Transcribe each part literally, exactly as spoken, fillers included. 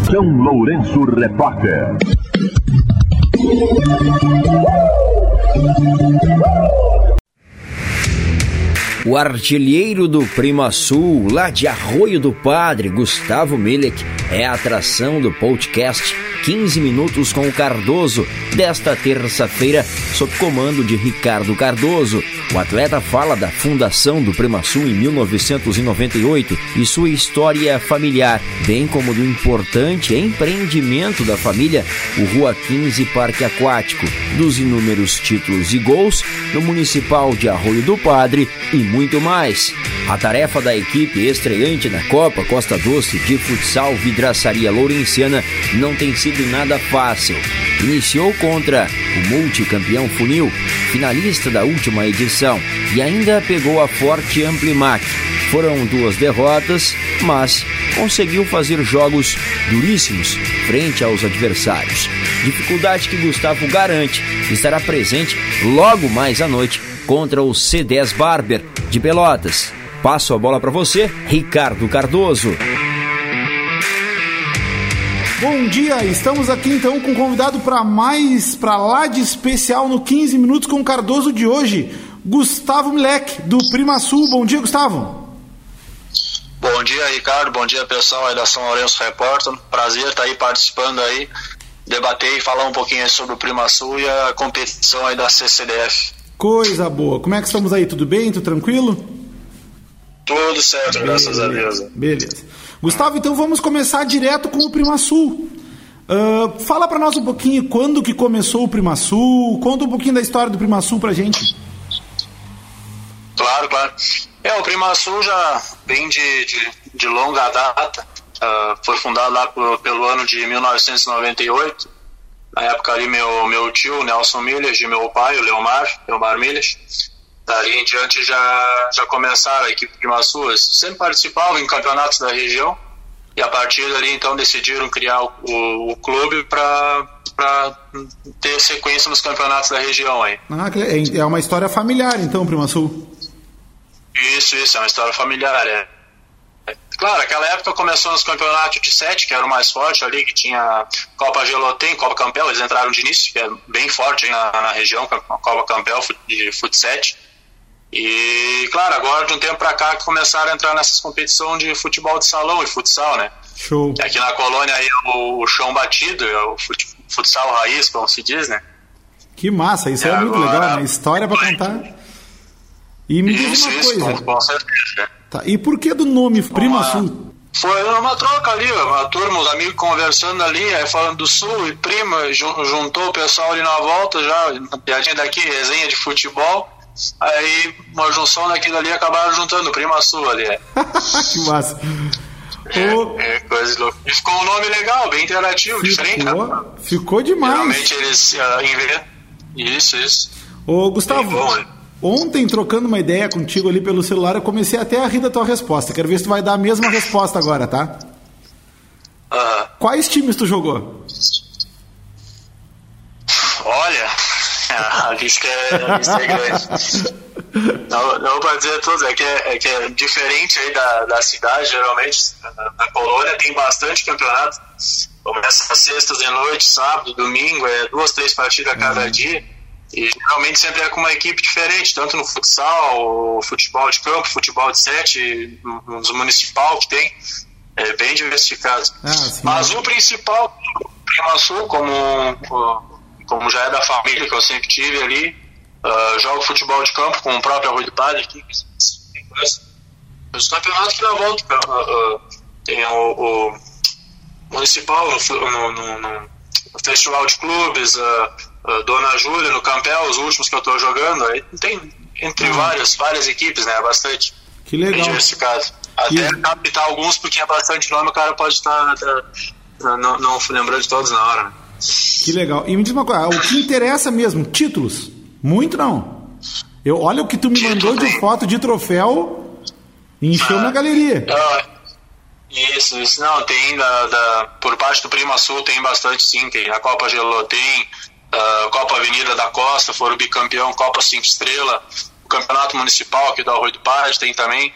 São Lourenço Repórter. O artilheiro do Prima Sul, lá de Arroio do Padre, Gustavo Milek, é a atração do podcast quinze minutos com o Cardoso, desta terça-feira, sob comando de Ricardo Cardoso. O atleta fala da fundação do Prima Sul em mil novecentos e noventa e oito e sua história familiar, bem como do importante empreendimento da família, o Rua quinze Parque Aquático, dos inúmeros títulos e gols no Municipal de Arroio do Padre e muito mais. A tarefa da equipe estreante na Copa Costa Doce de Futsal Vidraçaria Lourenciana não tem sido nada fácil. Iniciou contra o multicampeão Funil, finalista da última edição, e ainda pegou a forte Amplimac. Foram duas derrotas, mas conseguiu fazer jogos duríssimos frente aos adversários. Dificuldade que Gustavo garante estará presente logo mais à noite contra o C dez Barber de Pelotas. Passo a bola para você, Ricardo Cardoso. Bom dia, estamos aqui então com um convidado para mais, para lá de especial no quinze minutos com o Cardoso de hoje, Gustavo Milek, do Prima Sul. Bom dia, Gustavo. Bom dia, Ricardo, bom dia, pessoal aí da São Lourenço Repórter. Prazer estar aí participando aí, debater e falar um pouquinho aí sobre o Prima Sul e a competição aí da C C D F. Coisa boa. Como é que estamos aí? Tudo bem? Tudo tranquilo? Tudo certo, beleza, graças a Deus. Beleza. Gustavo, então vamos começar direto com o Prima Sul. Uh, fala pra nós um pouquinho quando que começou o Prima Sul, conta um pouquinho da história do Prima Sul pra gente. Claro, claro. É, o Prima Sul já vem de, de, de longa data, uh, foi fundado lá por, pelo ano de mil novecentos e noventa e oito. Na época ali meu, meu tio, Nelson Milhas, e meu pai, o Leomar, Leomar Milhas. Dali em diante já, já começaram a equipe Prima Sul, sempre participavam em campeonatos da região e a partir dali então decidiram criar o, o, o clube para ter sequência nos campeonatos da região aí. Ah, é uma história familiar então, Prima Sul. Isso, isso, é uma história familiar, é. Claro, aquela época começou nos campeonatos de sete, que era o mais forte ali, que tinha Copa Gelotem, Copa Campel, eles entraram de início, que é bem forte aí na, na região, Copa Campel de Fut sete. E, claro, agora de um tempo pra cá que começaram a entrar nessas competições de futebol de salão e futsal, né? Show. Aqui na colônia aí o, o chão batido, é o futsal raiz, como se diz, né? Que massa, isso é, é muito agora, legal, né? História pra contar. E me diz isso, uma isso, coisa. Com, com certeza. Tá, e por que do nome Prima uma, Sul? Foi uma troca ali, uma turma, os amigos conversando ali, aí falando do Sul e Prima, juntou o pessoal ali na volta já, piadinha daqui, resenha de futebol. Aí uma junção daquilo ali acabaram juntando o Prima Sul ali. É. Que massa. É, oh. é coisa louca. E ficou um nome legal, bem interativo, ficou, diferente. Né? Ficou demais. Realmente eles uh, inventam. Isso, isso. Ô, Gustavo, bom, né? Ontem, trocando uma ideia contigo ali pelo celular, eu comecei até a rir da tua resposta. Quero ver se tu vai dar a mesma resposta agora, tá? Uh-huh. Quais times tu jogou? Olha, a lista é, a lista é grande. Não, não para dizer todos, é que é, é que é diferente aí da, da cidade, geralmente. Na, na colônia tem bastante campeonato. Começa sextas de noite, sábado, domingo, é duas, três partidas a cada uhum. dia. E geralmente sempre é com uma equipe diferente, tanto no futsal, futebol de campo, futebol de sete, nos municipal que tem, é bem diversificado. Ah, mas o principal, o Prima Sul, como, como já é da família que eu sempre tive ali, uh, jogo futebol de campo com o próprio Arroio do Padre aqui, os campeonatos que na volta uh, uh, tem o, o municipal no, no, no, no festival de clubes, uh, Uh, Dona Júlia no Campel, os últimos que eu tô jogando, aí tem entre uhum. várias, várias equipes, né? Bastante. Que legal. Bem diversificado. Até que... captar alguns, porque é bastante nome, o cara pode estar tá, não, não lembrando de todos na hora. Né? Que legal. E me diz uma coisa, o que interessa mesmo, títulos? Muito não. Eu, olha o que tu me Título mandou tem. de foto de troféu, encheu ah, na galeria. Ah, isso, isso. Não, tem da, da, por parte do Prima Sul tem bastante sim, tem a Copa Gelô, tem Uh, Copa Avenida da Costa, foram bicampeão, Copa Cinco Estrela, o Campeonato Municipal aqui do Arroio do Padre tem também,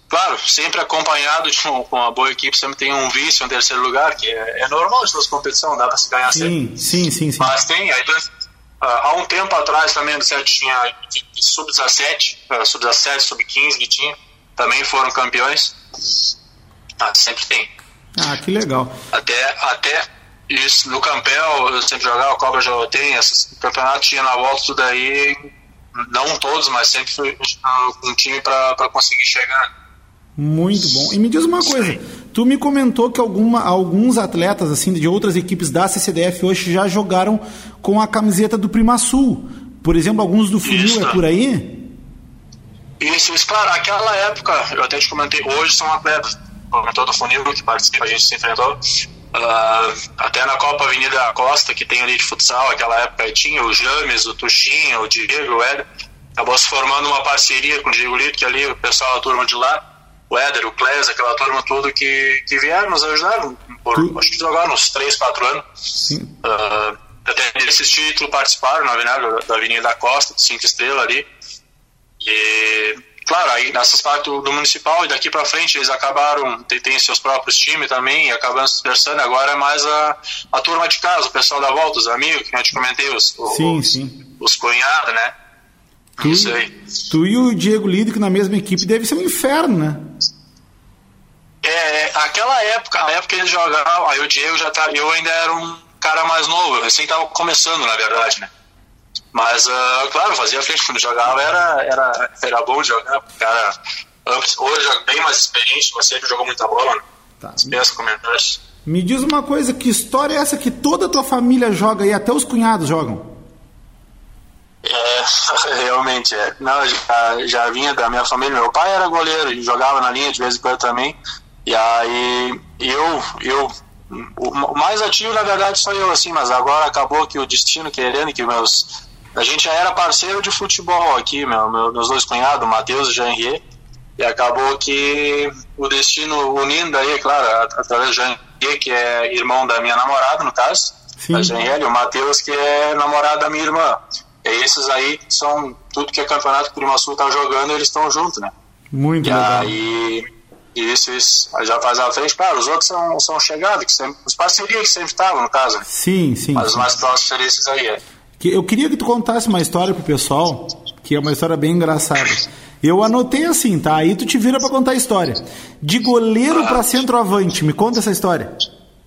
claro, sempre acompanhado de um, com uma boa equipe, sempre tem um vice, um terceiro lugar, que é, é normal de competição, dá para se ganhar sim, sempre. Sim, sim, sim. Mas tem, aí, há um tempo atrás também do sete tinha sub dezessete, sub dezessete, sub quinze que tinha, também foram campeões. Ah, sempre tem. Ah, que legal. Até, até isso, no Campel, eu sempre jogava, o Cobra já tem, esses campeonatos tinha na volta tudo aí, não todos, mas sempre foi um time para conseguir chegar. Muito bom. E me diz uma coisa, tu me comentou que alguma, alguns atletas assim de outras equipes da C C D F hoje já jogaram com a camiseta do Prima Sul. Por exemplo, alguns do Funil, isso. É por aí? Isso, isso, claro, aquela época, eu até te comentei, hoje são atletas, comentou do Funil que participa, a gente se enfrentou. Uh, até na Copa Avenida Costa, que tem ali de futsal, aquela época tinha o James, o Tuxinho, o Diego, o Éder. Acabou se formando uma parceria com o Diego Lito, que ali o pessoal da turma de lá, o Éder, o Clés, aquela turma toda que, que vieram nos ajudar, por, tu... acho que jogaram uns três, quatro anos. Sim. Uh, até nesses títulos participaram na Avenida, da Avenida Costa, de cinco estrelas ali. E, claro, aí nessas partes do, do municipal e daqui pra frente eles acabaram, tem, tem seus próprios times também, e acabam se dispersando. Agora é mais a, a turma de casa, o pessoal da volta, os amigos, que eu te comentei, os, sim, os, sim. os cunhados, né? Tu, Isso aí. Tu e o Diego Lido, que na mesma equipe deve ser um inferno, né? É, aquela época, a época que eles jogavam, aí o Diego já tá, eu ainda era um cara mais novo, eu assim tava começando, na verdade, né? Mas, uh, claro, fazia frente quando jogava, era, era, era bom de jogar, o cara, hoje é bem mais experiente, mas sempre jogou muita bola, né? Tá. Dispensa comentários. Me diz uma coisa, que história é essa que toda a tua família joga e até os cunhados jogam? É, realmente, é. Não, já, já vinha da minha família, meu pai era goleiro e jogava na linha de vez em quando também, e aí eu, eu o mais ativo na verdade sou eu, assim, mas agora acabou que o destino querendo que meus... A gente já era parceiro de futebol aqui, meu, meu, meus dois cunhados, o Matheus e o Jean-Henrier, e acabou que o destino unindo aí, claro, através do Jean-Henrier, que é irmão da minha namorada, no caso, Sim. a Jean-Henrier, e o Matheus, que é namorado da minha irmã. E esses aí são tudo que é campeonato que o Prima Sul tá jogando, eles estão juntos, né? Muito e legal. Aí, isso, isso, aí já faz a frente, claro, os outros são, são chegados, que sempre, os parcerias que sempre estavam, no caso. Né? Sim, sim. Mas sim. os mais próximos seriam esses aí, é. Eu queria que tu contasse uma história pro pessoal, que é uma história bem engraçada. Eu anotei assim, tá? Aí tu te vira pra contar a história. De goleiro ah. pra centroavante, me conta essa história.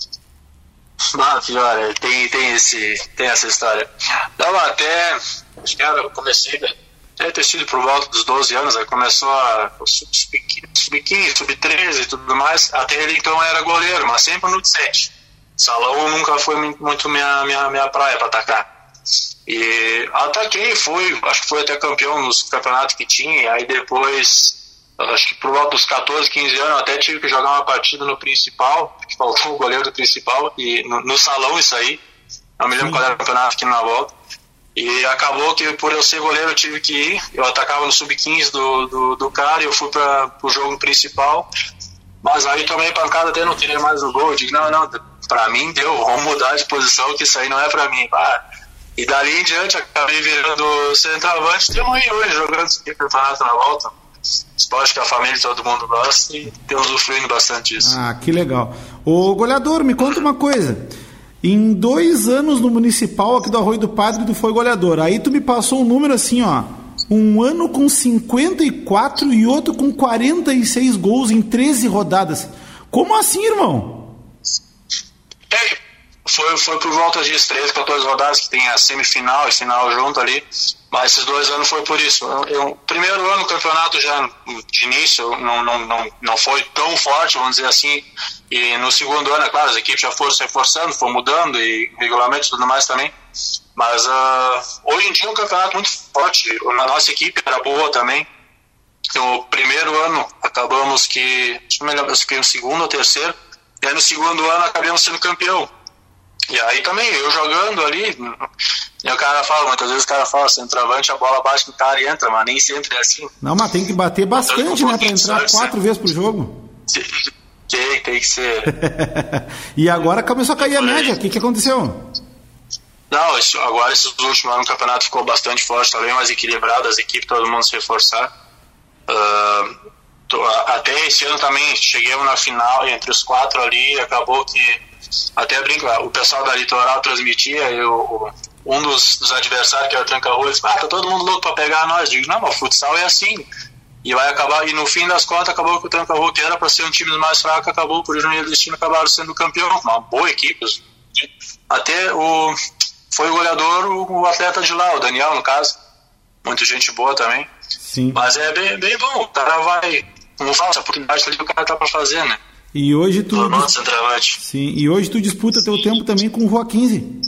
Ah, pior, tem, tem, esse, tem essa história. Não, até, acho que era, eu comecei, deve ter sido por volta dos doze anos, aí começou a sub quinze, sub treze e tudo mais. Até ele então era goleiro, mas sempre no sete. Salão nunca foi muito minha, minha, minha praia pra atacar. E ataquei, fui, acho que foi até campeão nos campeonatos que tinha, e aí depois, acho que por volta dos catorze, quinze anos, até tive que jogar uma partida no principal, que faltou o goleiro do principal, e no, no salão isso aí, não me lembro qual era o campeonato aqui na volta, e acabou que por eu ser goleiro eu tive que ir, eu atacava no sub quinze do, do, do cara, e eu fui para o jogo principal, mas aí tomei pancada, até não queria mais no gol, eu digo, não, não, pra mim deu, vamos mudar de posição, que isso aí não é pra mim, ah, e dali em diante acabei virando centroavante, temos aí hoje jogando esse campeonato na volta. Esporte que a família todo mundo gosta e temos usufruindo bastante disso. Ah, que legal. Ô goleador, me conta uma coisa. Em dois anos no municipal aqui do Arroio do Padre tu foi goleador. Aí tu me passou um número assim, ó. Um ano com cinquenta e quatro e outro com quarenta e seis gols em treze rodadas. Como assim, irmão? É. Foi, foi por volta de treze, quatorze rodadas, que tem a semifinal e final junto ali, mas esses dois anos foi por isso. Eu, eu, primeiro ano o campeonato já de início não, não, não, não foi tão forte, vamos dizer assim, e no segundo ano, é claro, as equipes já foram se reforçando, foram mudando, e regulamentos e tudo mais também, mas uh, hoje em dia é um campeonato muito forte, a nossa equipe era boa também. No primeiro ano acabamos que, acho que me lembro, eu fiquei no segundo ou terceiro, e aí no segundo ano acabamos sendo campeão. E aí também, eu jogando ali, e o cara fala, muitas vezes o cara fala, centroavante, a bola bate no cara e entra, mas nem sempre é assim. Não, mas tem que bater bastante, um né, pra entrar quatro ser. vezes por jogo. Tem, tem que ser. E agora começou a cair a média, o que, que aconteceu? Não, isso, agora esses últimos anos o campeonato ficou bastante forte, tá bem mais equilibrado, as equipes, todo mundo se reforçar. Uh, até esse ano também chegamos na final entre os quatro ali e acabou que, até brinco, o pessoal da Litoral transmitia, eu, um dos, dos adversários que era o Tranca-Rua, disse, ah, tá todo mundo louco pra pegar nós. Eu digo, não, mas o futsal é assim. E vai acabar, e no fim das contas acabou que o Tranca-Rua, que era para ser um time mais fraco, acabou por ironia do destino, acabaram sendo campeão, uma boa equipe. Até o foi o goleador, o atleta de lá, o Daniel, no caso, muita gente boa também. Sim. Mas é bem, bem bom, o cara vai, como fala, essa oportunidade ali o cara tá para fazer, né? E hoje tu dis... Sim, e hoje tu disputa teu tempo também com o Rua quinze.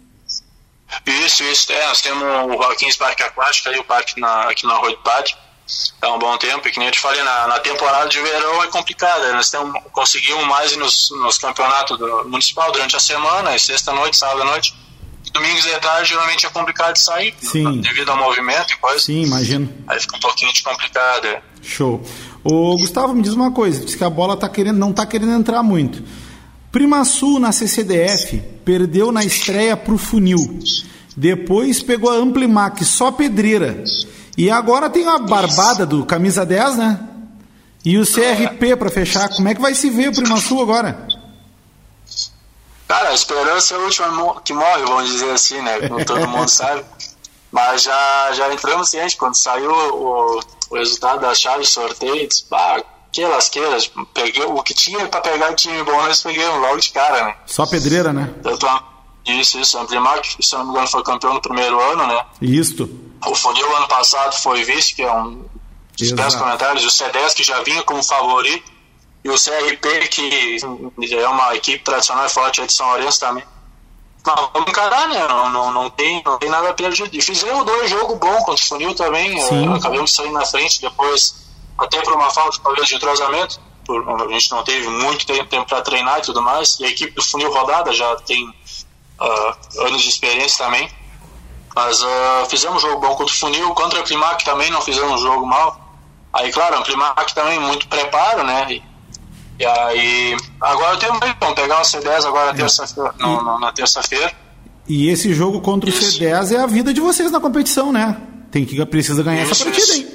Isso, isso, é, nós temos o Rua quinze Parque Aquático, aí o parque na, aqui na Rua do Padre. É um bom tempo, e que nem eu te falei, na, na temporada de verão é complicada. Nós temos, conseguimos mais nos, nos campeonatos do municipal durante a semana, e sexta-noite, sábado-noite. E domingos de tarde geralmente é complicado de sair, Sim. devido ao movimento e coisa. Sim, imagino. Aí fica um pouquinho de complicado. É. Show. Ô, Gustavo, me diz uma coisa, diz que a bola tá querendo, não está querendo entrar muito. Primasul na C C D F perdeu na estreia pro Funil. Depois pegou a Amplimac, só pedreira. E agora tem a barbada do camisa dez, né? E o C R P para fechar. Como é que vai se ver o Primasul agora? Cara, a esperança é a última que morre, vamos dizer assim, né? Como todo mundo sabe. Mas já, já entramos ciente. Quando saiu o, o resultado da chave de sorteio, disse, bah, que lasqueira. Peguei o que tinha para pegar de time bom, nós pegamos logo de cara, né? Só pedreira, né? Isso, isso. A Amplimac, se não me engano, foi campeão no primeiro ano, né? Isso. O Funil ano passado foi vice, que é um dos dez comentários, o C dez que já vinha como favorito, e o C R P, que é uma equipe tradicional e forte de São Lourenço também. Mas vamos encarar, né? Não, não, não, tem, não tem nada perdido. E fizemos dois jogos bons contra o Funil também, uh, acabamos saindo na frente, depois, até por uma falta talvez de entrosamento, por, a gente não teve muito tempo para treinar e tudo mais, e a equipe do Funil rodada já tem uh, anos de experiência também. Mas uh, fizemos um jogo bom contra o Funil, contra a Amplimac também não fizemos um jogo mal. Aí, claro, a Amplimac também muito preparo, né? E, e aí, agora eu tenho vamos pegar o C dez agora terça-feira, no, na terça-feira. E esse jogo contra Isso. o C dez é a vida de vocês na competição, né? Tem que, precisa ganhar Isso, essa partida, hein?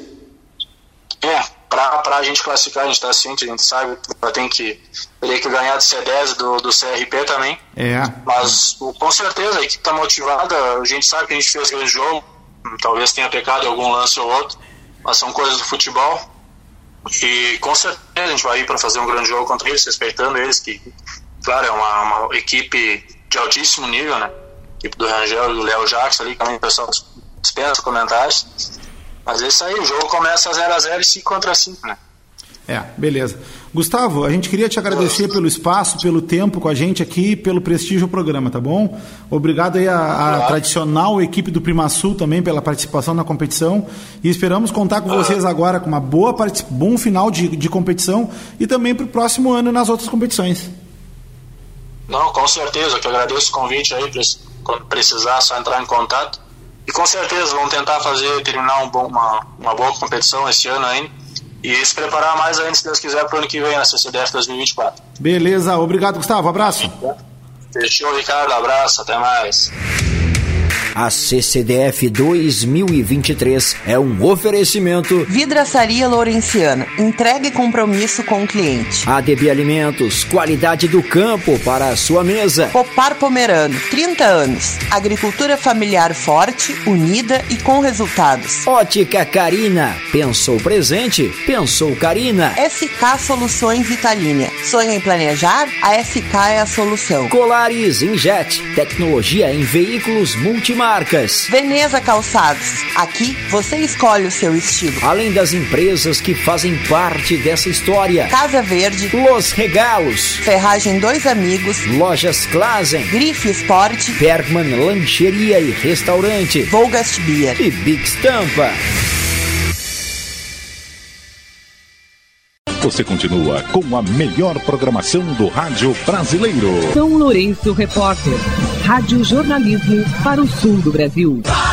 É, pra, pra gente classificar, a gente tá ciente, a gente sabe, tem que, teria que ganhar do C dez do, do C R P também. É. Mas com certeza a equipe tá motivada, a gente sabe que a gente fez grande jogo, talvez tenha pecado algum lance ou outro, mas são coisas do futebol. E com certeza a gente vai ir para fazer um grande jogo contra eles, respeitando eles, que, claro, é uma, uma equipe de altíssimo nível, né? Equipe do Rangel e do Léo Jacques ali, também o pessoal dispensa comentários. Mas é isso aí, o jogo começa zero a zero e cinco contra cinco, né? É, beleza. Gustavo, a gente queria te agradecer pelo espaço, pelo tempo com a gente aqui, pelo prestígio do programa, tá bom? Obrigado aí à, à tradicional equipe do Primasul também pela participação na competição e esperamos contar com vocês agora com uma boa part... bom final de, de competição e também para o próximo ano nas outras competições. Não, com certeza, eu que agradeço o convite aí, quando precisar só entrar em contato e com certeza vamos tentar fazer, terminar um bom, uma, uma boa competição esse ano ainda. E se preparar mais ainda, se Deus quiser, para o ano que vem, na C C D F dois mil e vinte e quatro. Beleza, obrigado, Gustavo, abraço. Fechou, Ricardo, abraço, até mais. A C C D F dois mil e vinte e três é um oferecimento Vidraçaria Lourenciana, entrega e compromisso com o cliente. A D B Alimentos, qualidade do campo para a sua mesa. Copar Pomerano, trinta anos, agricultura familiar forte, unida e com resultados. Ótica Carina, pensou presente, pensou Carina. S K Soluções Italínia, sonha em planejar? A S K é a solução. Colares Injet, tecnologia em veículos multimarcas. Veneza Calçados, aqui você escolhe o seu estilo. Além das empresas que fazem parte dessa história: Casa Verde, Los Regalos, Ferragem Dois Amigos, Lojas Klazen, Grife Sport, Bergman Lancheria e Restaurante, Volgast Beer e Big Stampa. Você continua com a melhor programação do rádio brasileiro. São Lourenço Repórter, rádio jornalismo para o sul do Brasil.